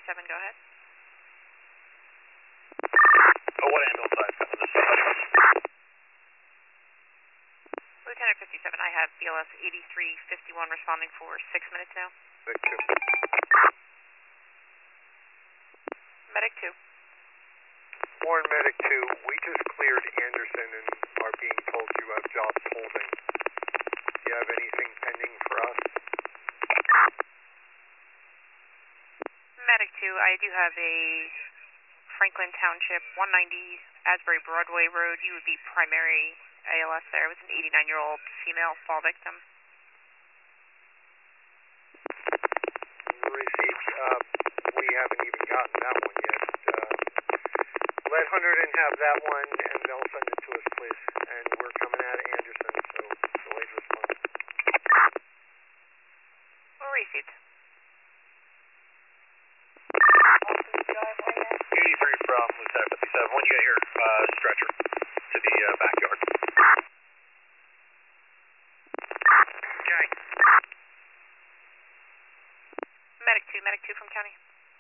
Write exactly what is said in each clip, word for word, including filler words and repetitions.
fifty-seven, go ahead. Oh, what ambulance size? Lieutenant fifty-seven, I have B L S eighty-three fifty-one responding for six minutes now. Medic two. Medic two. Warren Medic two, we just cleared Anderson and are being told you have jobs holding. Do you have anything pending for us? Medic two, I do have a Franklin Township, one ninety Asbury Broadway Road. You would be primary A L S there. It was an eighty-nine-year-old female fall victim. Received. Uh, we haven't even gotten that one yet. Uh, let Hunterdon have that one, and they'll send it to us, please. And we're coming out of Anderson, so delayed response. Well received. eighty-three from Lieutenant fifty-seven. When you get your uh, stretcher to the uh, backyard. Okay. Medic two, Medic two from County.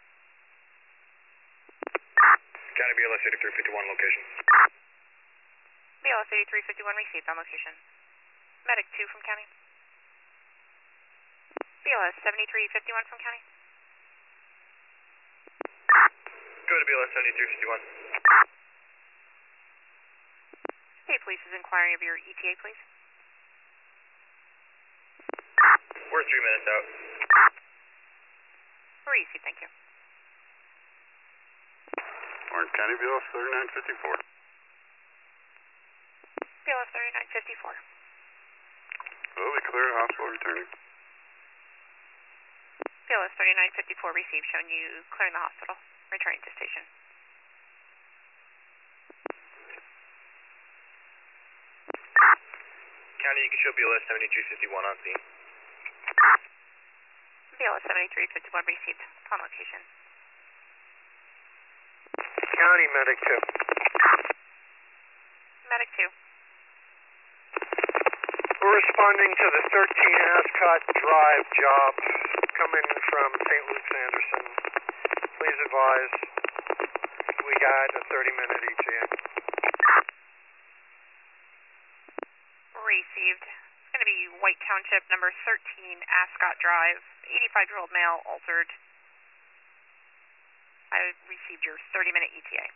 County B L S eighty-three fifty-one location. B L S eighty-three fifty-one received on location. Medic two from County. B L S seventy-three fifty-one from County. Go to B L S seventy-three fifty-one. State Police is inquiring of your E T A, please. We're three minutes out. Received, thank you. Orange County B L S thirty-nine fifty-four. B L S thirty-nine fifty-four. Will be clear, hospital returning. B L S thirty-nine fifty-four received, showing you clearing the hospital, returning to station. County, you can show B L S seventy-three fifty-one on scene. B L S seventy-three fifty-one received, on location. County Medic two. Medic two. We're responding to the thirteen Ascot Drive job coming from Saint Luke's Anderson. Please advise we got a thirty minute E T A. Received. It's going to be White Township, number thirteen, Ascot Drive, eighty-five-year-old male, altered. I received your thirty minute E T A.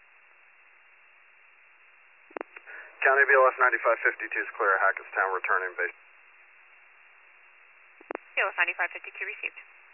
County B L S ninety-five fifty-two is clear, Hackettstown returning base. B L S ninety-five fifty-two received.